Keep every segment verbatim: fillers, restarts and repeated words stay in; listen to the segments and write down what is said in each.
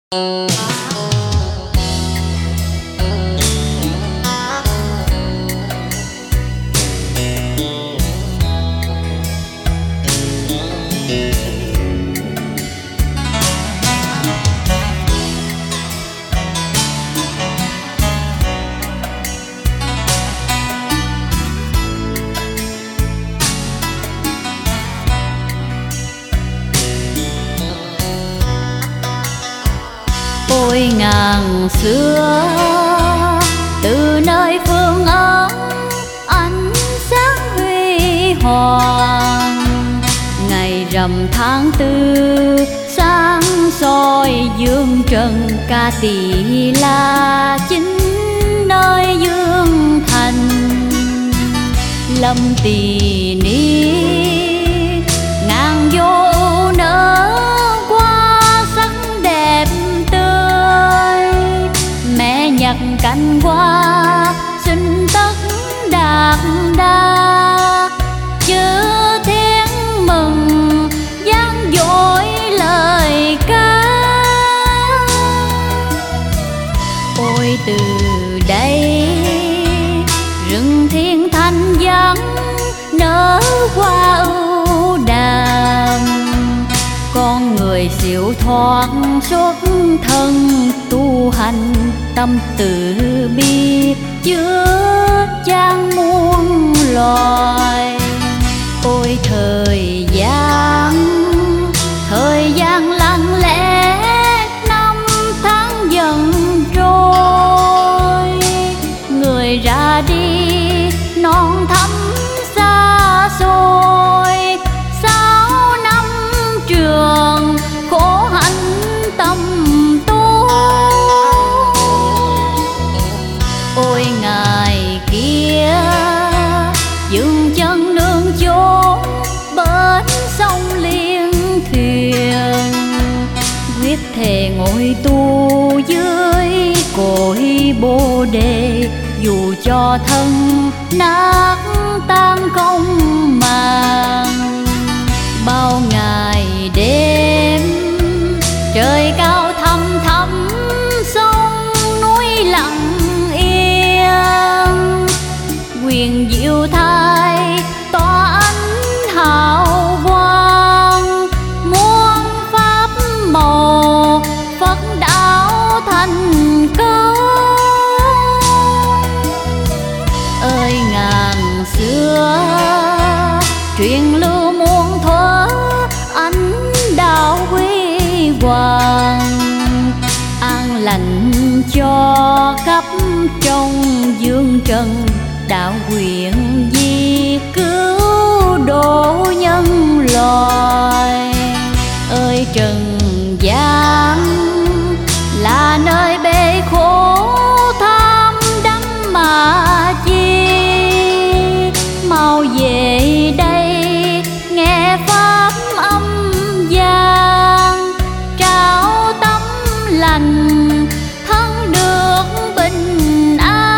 Ôi ngàn xưa từ nơi phương Âu, ánh sáng huy hoàng. Ngày rằm tháng tư sáng soi dương trần, ca tỳ la chính nơi dương thành. Lâm tỳ ni ngàn vô nở qua sắc đẹp tươi. Mẹ nhặt cành hoa xin tất đạt đa, chữ thiên mừng vang dội lời ca. Ôi từ đây rừng thiên thanh vắng nở hoa ưu đàm. Con người siêu thoát xuất thân tu hành, tâm từ bi chứa chan muôn loài. Ôi thời gian, thời gian lặng lẽ năm tháng dần trôi. Người ra đi non thắm xa xôi, sáu năm trường khổ hạnh tâm tu. Ôi ngày kia dừng chân nương chốn bến sông Liên thuyền, quyết thề ngồi tu dưới cội Bồ đề. Dù cho thân nát tan không màng, bao ngày đêm trời cao thăm thẳm, sông núi lặng yên. Quyền diệu thai tỏa ánh hào quang, muôn pháp màu Phật đạo thành công. Ơi ngàn xưa truyền lưu muôn thuở ánh đạo huy hoàng, an lành cho khắp trong dương trần. Đạo quyền di cứu độ nhân loại. Ơi trần gian là nơi bể khổ tham đắm mà chi. Mau về đây nghe pháp âm vang, trao tấm lành thân được bình an.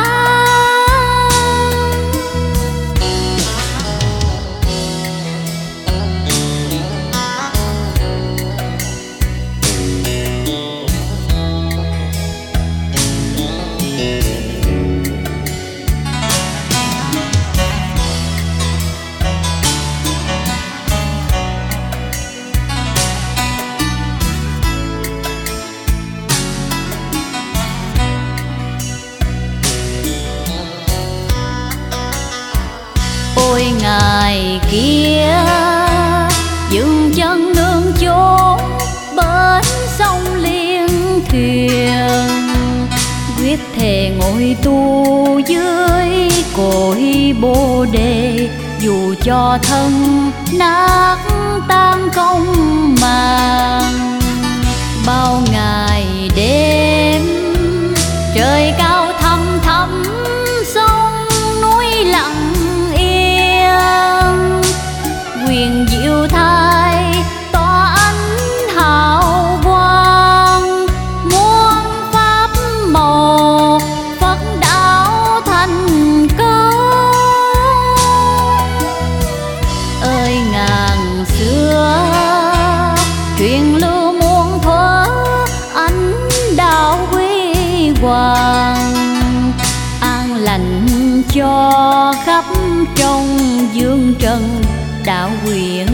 Ôi ngày kia dừng chân nương chốn bến sông Liên thuyền, quyết thề ngồi tu dưới cội Bồ đề. Dù cho thân nát tan không màng, bao ngày đêm trời cao thăm thẳm, sông núi lặng yên. Quyền diệu thai tỏa ánh hào quang, muôn pháp màu Phật đạo thành công. Ơi ngàn xưa truyền hoàng, an lành cho khắp trong dương trần đạo quyền